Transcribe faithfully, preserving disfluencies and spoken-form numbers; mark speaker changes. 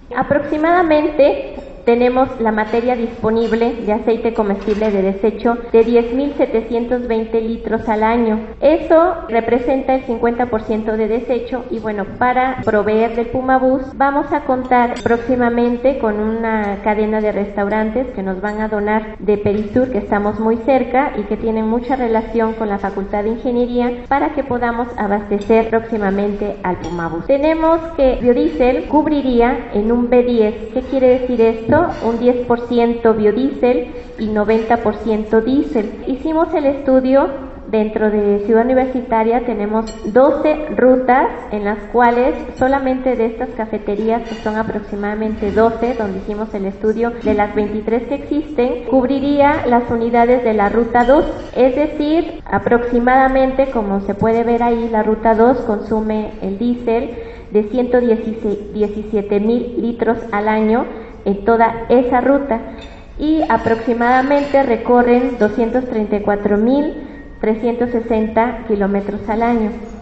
Speaker 1: Aproximadamente tenemos la materia disponible de aceite comestible de desecho de diez mil setecientos veinte litros al año. Eso representa el cincuenta por ciento de desecho y bueno, para proveer del Pumabús vamos a contar próximamente con una cadena de restaurantes que nos van a donar de Perisur, que estamos muy cerca y que tienen mucha relación con la Facultad de Ingeniería, para que podamos abastecer próximamente al Pumabús. Tenemos que biodiesel cubriría en un B diez. ¿Qué quiere decir esto? Un diez por ciento biodiesel y noventa por ciento diésel. Hicimos el estudio dentro de Ciudad Universitaria, tenemos doce rutas en las cuales solamente de estas cafeterías, que son aproximadamente doce, donde hicimos el estudio de las veintitrés que existen, cubriría las unidades de la ruta dos, es decir, aproximadamente, como se puede ver ahí, la ruta dos consume el diésel de ciento diecisiete mil litros al año en toda esa ruta y aproximadamente recorren doscientos treinta y cuatro mil trescientos sesenta kilómetros al año.